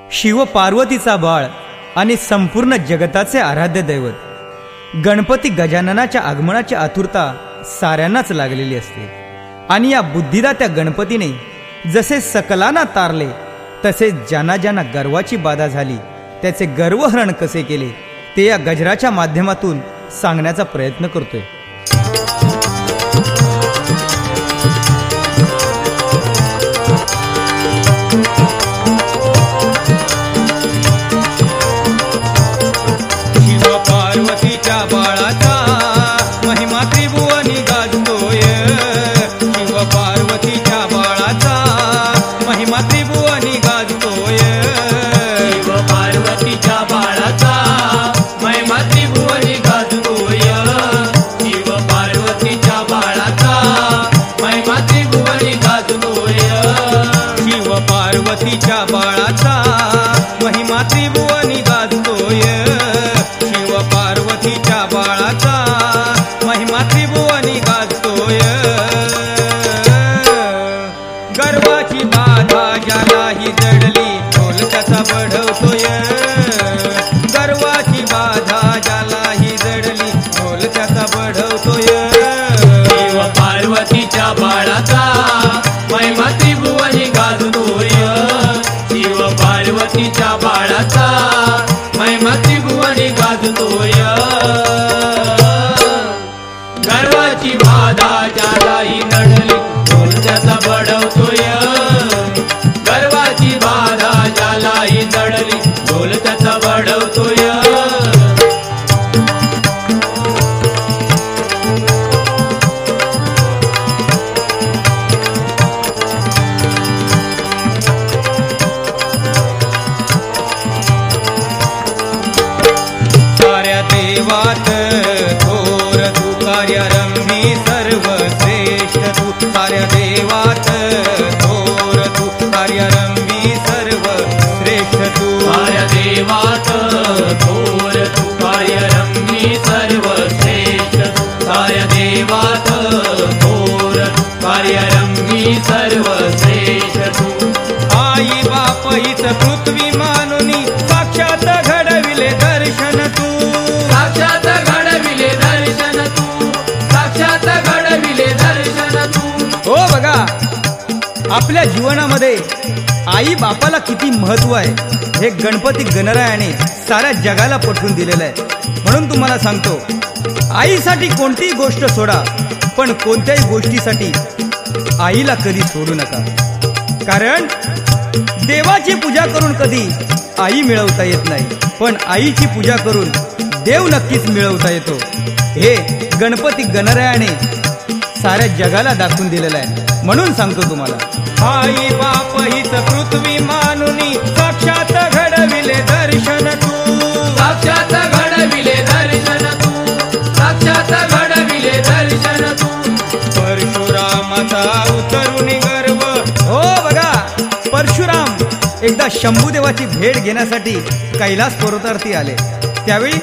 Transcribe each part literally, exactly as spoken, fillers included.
शिव पार्वतीचा बाळ आणि संपूर्ण जगताचे आराध्य दैवत गणपती गजाननाच्या आगमनाची आतुरता साऱ्यांनाच लागलेली असते। आणि या बुद्धिदात्या गणपतीने जसे सकलांना तारले तसे ज्यांना ज्यांना गर्वाची बाधा झाली त्याचे गर्वहरण कसे केले ते या गजराच्या माध्यमातून सांगण्याचा प्रयत्न करतोय। पार्वतीच्या बाळाचा महिमा त्रिभुवनी गाजतोय। शिव पार्वतीच्या बाळाचा महिमा त्रिभुवनी गाजतोय। गर्वाची बाधा ज्यालाही जडली ढोल त्याचा बढवतोय। गर्वाची बाधा ज्यालाही जडली ढोल त्याचा बढवतोय। शिव पार्वतीच्या बाळाचा महिमा त्रिभुवनी गाजतोय। शिव पार्वतीच्या बाळाचा महिमा त्रिभुवनी गाजतोय। गर्वाची बाधा ज्यालाही नडली ढोल त्याचा बढवतोय। गर्वाची बाधा ज्यालाही नडली ढोल त्याचा बढवतोय। देवात थोर तू कार्यरंभी सर्वश्रेष्ठ तू। साऱ्या देवात थोर तू कार्यरंभी सर्वश्रेष्ठ तू। साऱ्या देवात थोर तू कार्यरंभी सर्वश्रेष्ठ तू। साऱ्या देवात थोर कार्यरंभी सर्वश्रेष्ठ तू। आई बाप हीच पृथ्वी मानुनी साक्षात घडविले दर्शन तू। साक्षात घडविले दर्शन तू। साक्षात घडविले दर्शन तू। हो बघा, आपल्या जीवनामध्ये आई बापाला किती महत्व आहे हे गणपती गणरायाने साऱ्या जगाला पटवून दिलेलं आहे। म्हणून तुम्हाला सांगतो, आईसाठी कोणतीही गोष्ट सोडा पण कोणत्याही गोष्टीसाठी आईला कधी सोडू नका। कारण देवाची पूजा करून कधी आई मिळवता येत नाही, पण आईची पूजा करून देव नक्कीच मिळवता येतो। हे गणपती गणरायाने साऱ्या जगाला दाखवून दिलेलं आहे। म्हणून सांगतो तुम्हाला, आई बाप हीच पृथ्वी मानुनी साक्षात घडविले दर्शन तू। साक्षात घडविले दर्शन तू। साक्षात घडविले दर्शन तू। परशुरामाचा उतरून गर्व। हो बघा, परशुराम एकदा शंभूदेवाची भेट घेण्यासाठी कैलास पर्वतावरती आले। त्यावेळी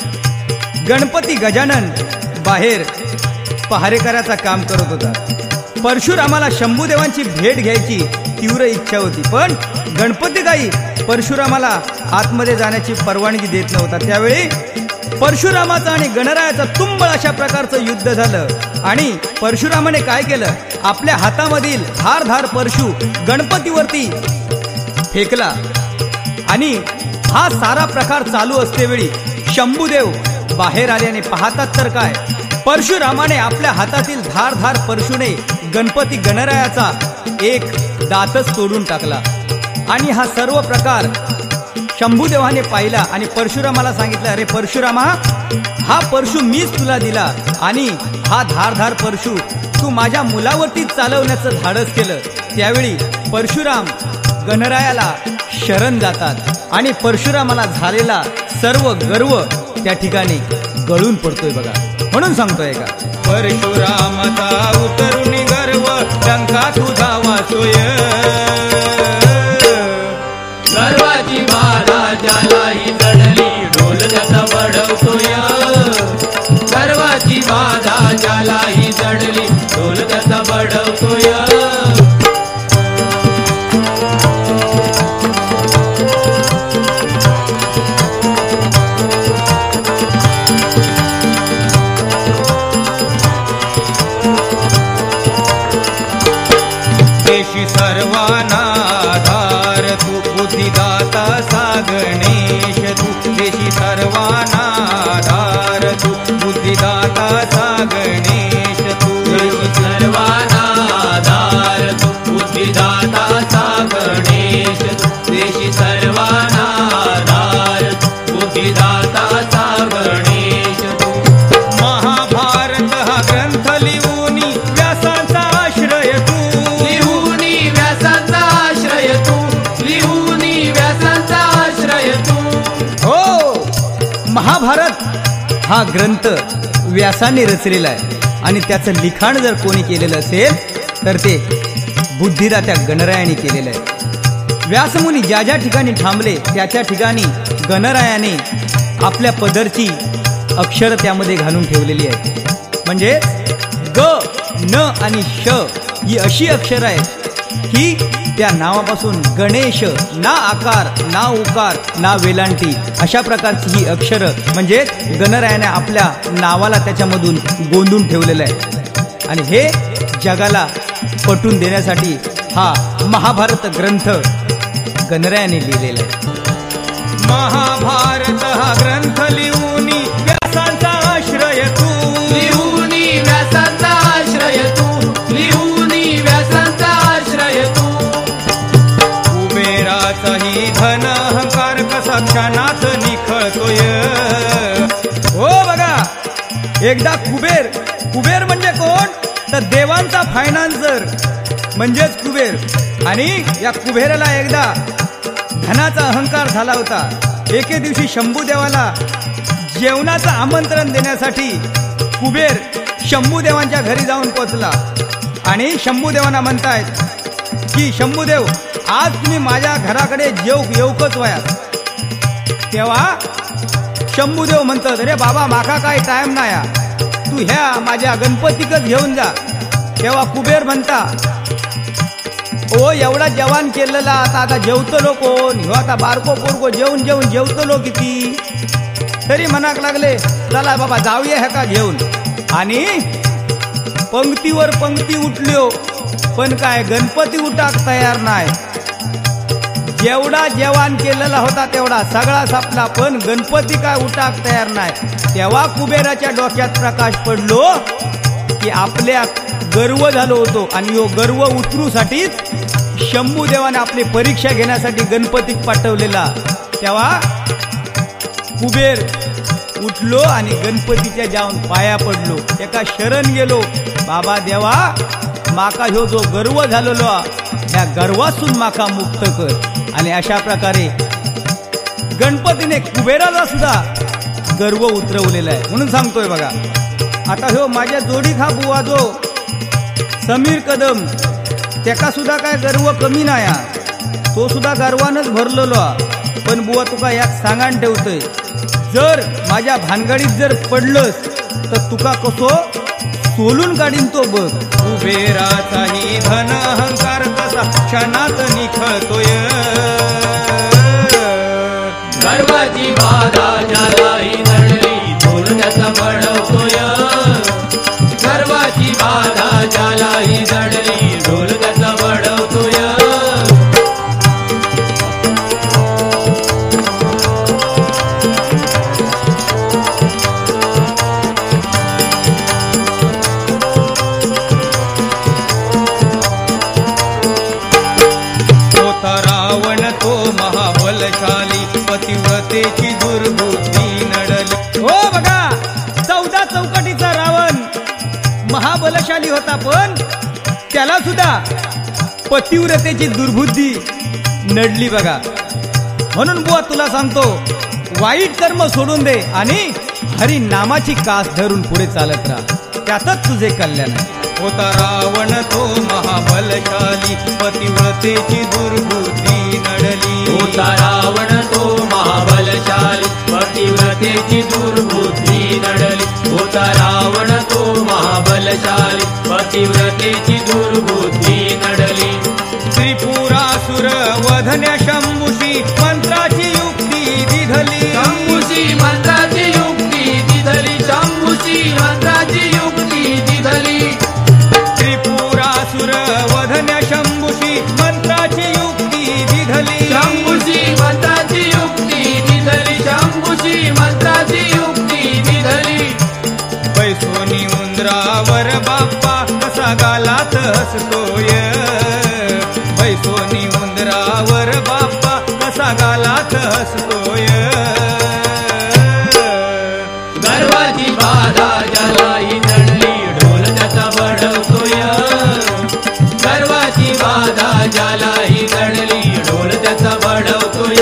गणपती गजानन बाहेर पहारेकराचा काम करत होता। परशुरामाला शंभूदेवांची भेट घ्यायची तीव्र इच्छा होती, पण गणपती गाई परशुरामाला आतमध्ये जाण्याची परवानगी देत नव्हता। त्यावेळी परशुरामाचा आणि गणरायाचा तुंबळ अशा प्रकारचं युद्ध झालं आणि परशुरामाने काय केलं, आपल्या हातामधील धारधार परशु गणपतीवरती फेकला। आणि हा सारा प्रकार चालू असतेवेळी शंभूदेव बाहेर आले आणि पाहतात तर काय, परशुरामाने आपल्या हातातील धारधार परशुने गणपती गणरायाचा एक दातच तोडून टाकला। आणि हा सर्व प्रकार शंभूदेवाने पाहिला आणि परशुरामाला सांगितलं, अरे परशुरामा, हा परशु मीच तुला दिला आणि हा धारधार परशु तू माझ्या मुलावरतीच चालवण्याचं धाडस केलं। त्यावेळी परशुराम गणरायाला शरण जातात आणि परशुरामाला झालेला सर्व गर्व त्या ठिकाणी गळून पडतोय बघा। म्हणून सांगतोय का, परशुरामाचा उतरून गर्व टंका तुझा वाचोय। गर्वाची बाधा ज्यालाही जडली ढोल त्याचा बढवतोय। गर्वाची बाधा ज्यालाही जडली ढोल त्याचा बढवतोय। आधार तू बुद्धिदाता सा गणेश तू देशी सर्वांना आधार तू बुद्धिदाता सा गणेश तू देशी सर्वांना आधार तू बुद्धिदाता सा गणेश तू देशी सर्वांना आधार तू बुद्धिदाता सा गणेश तू महाभारत हा ग्रंथ लिहूनी व्यासांचा आश्रय तू लिहूनी व्यासांचा आश्रय तू लिहूनी व्यासांचा आश्रय तू हो, महाभारत हा ग्रंथ व्यासाने रचलेला आहे आणि त्याचं लिखाण जर कोणी केलेलं असेल तर ते बुद्धिदात्या गणरायाने केलेलं आहे. व्यासमुनी ज्या ज्या ठिकाणी थांबले त्या त्या ठिकाणी गणरायाने आपल्या पदरची अक्षर त्यामध्ये घालून ठेवलेली आहेत. म्हणजे ग न आणि श ही अशी अक्षर आहेत की त्या नावापासून गणेश ना आकार ना उकार ना वेलांटी अशा प्रकारची ही अक्षरं म्हणजे गणरायाने आपल्या नावाला त्याच्यामधून गोंधून ठेवलेलं आहे. आणि हे जगाला पटवून देण्यासाठी हा महाभारत ग्रंथ गणरायाने लिहिलेला आहे. महाभारत हा ग्रंथ लिहूनी व्यासांचा आश्रय तू लिहूनी व्यासांचा आश्रय तू लिहूनी व्यासांचा आश्रय तू कुबेराचाही धन अहंकार कसा क्षणात निखळतोय. हो बघा, एकदा कुबेर कुबेर म्हणजे कोण तर देवांचा फायनान्सर म्हणजेच कुबेर. आणि या कुबेराला एकदा धनाचा अहंकार झाला होता. एके दिवशी शंभूदेवाला जेवणाचं आमंत्रण देण्यासाठी कुबेर शंभूदेवांच्या घरी जाऊन पोचला आणि शंभूदेवांना म्हणतायत की शंभूदेव आज तुम्ही माझ्या घराकडे जेव येऊकच वयात. तेव्हा शंभूदेव म्हणतात अरे बाबा माका काय टाइम नाही, तू ह्या माझ्या गणपतीकच घेऊन जा. तेव्हा कुबेर म्हणता ओ एवढा जवान केलेला आता आता जेवतलो कोण, ह्यो आता बारको पोरको जेवून जेवून जेवतलो किती. तरी म्हणाक लागले चला बाबा जाऊया ह्या का घेऊन. आणि पंक्तीवर पंक्ती उठल्यो पण काय गणपती उठाक तयार नाही. जेवढा जेवण केलेला होता तेवढा सगळा सापला पण गणपती काय उठाक तयार नाही. तेव्हा कुबेराच्या डोक्यात प्रकाश पडलो की आपल्या गर्व झालो होतो आणि यो गर्व उतरूसाठीच शंभूदेवाने आपली परीक्षा घेण्यासाठी गणपतीक पाठवलेला. तेव्हा कुबेर उठलो आणि गणपतीच्या जाऊन पाया पडलो, एका शरण गेलो. बाबा देवा माका ह्यो जो गर्व झालेलो ह्या गर्वासून माका मुक्त कर. आणि अशा प्रकारे गणपतीने कुबेराला सुद्धा गर्व उतरवलेला आहे. म्हणून सांगतोय बघा, आता ह्यो माझ्या जोडी खा बुवा जो समीर कदम त्याका सुद्धा काय गर्व कमी नाही, तो सुद्धा गर्वानच भरलेलो. पण बुवा तुका यात सांगान ठेवतोय जर माझ्या भानगडीत जर पडलंस तर तुका कसो सोलून काढीन तो बघ. कुबेराचाही धन अहंकार कसा क्षणात निखळतोय. गर्वाची बाधा ज्यालाही नडली ढोल त्याचा बडवतोय. गर्वाची बाधा ज्यालाही नडली ढोल त्याचा बडवतोय. महाबलशाली पतिव्रतेची दुर्बुद्धी नडली. हो बघा, चौदा चौकटीचा रावण महाबलशाली होता पण त्याला सुद्धा पतिव्रतेची दुर्बुद्धी नडली बघा. म्हणून बुवा तुला सांगतो वाईट कर्म सोडून दे आणि हरी नामाची कास धरून पुढे चालत राहा, त्यातच तुझे कल्याण आहे. होता रावण तो महाबलशाली पतिव्रतेची दुर्बुद्धी नडली. होता रावण तो महाबलशाली पतिव्रतेची दुर्बुद्धी नडली. होता रावण तो महाबलशाली पतिव्रतेची दुर्बुद्धी नडली. त्रिपुरासुर वधन्या शंभूशी मंत्राची युक्ती दिधली. शंभूशी मंत्राची युक्ती दिधली. शंभूशी मंत्राची युक्ती दिधली. त्रिपुरासुर वधन्या शंभूशी मंत्राची युक्ती दिधली. निधली शंभूची मंत्राची युक्ती निधली शंभूची मंत्राची युक्ती निधली पैसोनी उंदरावर बाप्पा कसा गालात हसतोय पैसोनी उंदरावर बाप्पा कसा गालात हसतोय गर्वाची बाधा ज्यालाही जडली ढोल त्याचा बडवतोय गर्वाची बाधा ज्यालाही जडली ढोल त्याचा बडवतोय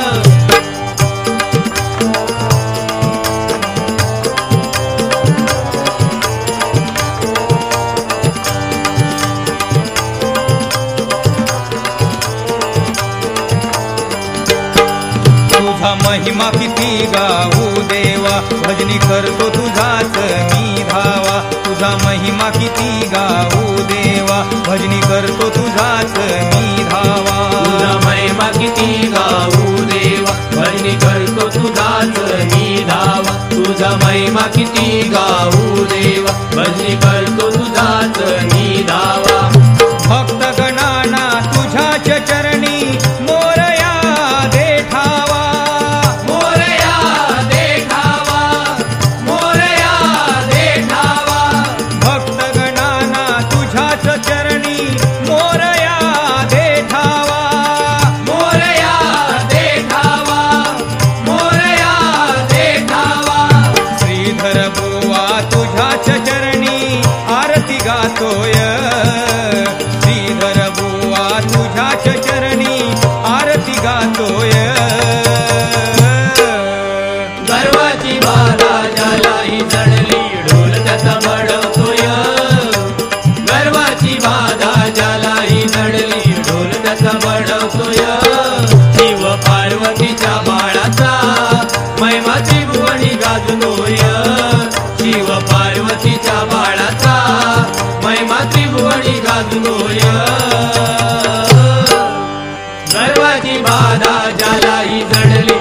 तुझा महिमा किती गाऊ देवा भजनी करतो तुझाच मी धावा तुझा महिमा किती गाऊ देवा भजनी करतो तुझाच मी धावा तुझा महिमा किती गाऊ देवा भजनी करतो तुझाच मी धावा तुझा महिमा किती गाऊ देवा भजनी करतो तुझाच मी धावा भक्त गणाना तुझ्याच चरणी मोरया देठावा मोरया देखावा मोरया देखावा भक्त गणाना तुझ्याच चरणी मोरया देठावा मोरया देखावा मोरया देखावा श्रीधर बुवा तुझ्याच चरणी आरती गातोय श्रीधर बुवा तुझ्याच चरणी आरती गातोय गर्वाची बाधा ज्यालाही जडली ढोल त्याचा बडवतोय गर्वाची बाधा ज्यालाही जडली ढोल त्याचा बडवतोय शिव पार्वतीच्या बाळाचा महिमा त्रिभुवनी गाजतोय शिव पार्वतीच्या बाळाचा महिमा त्रिभुवनी गाजतोय गर्वाची बाधा ज्यालाही जडली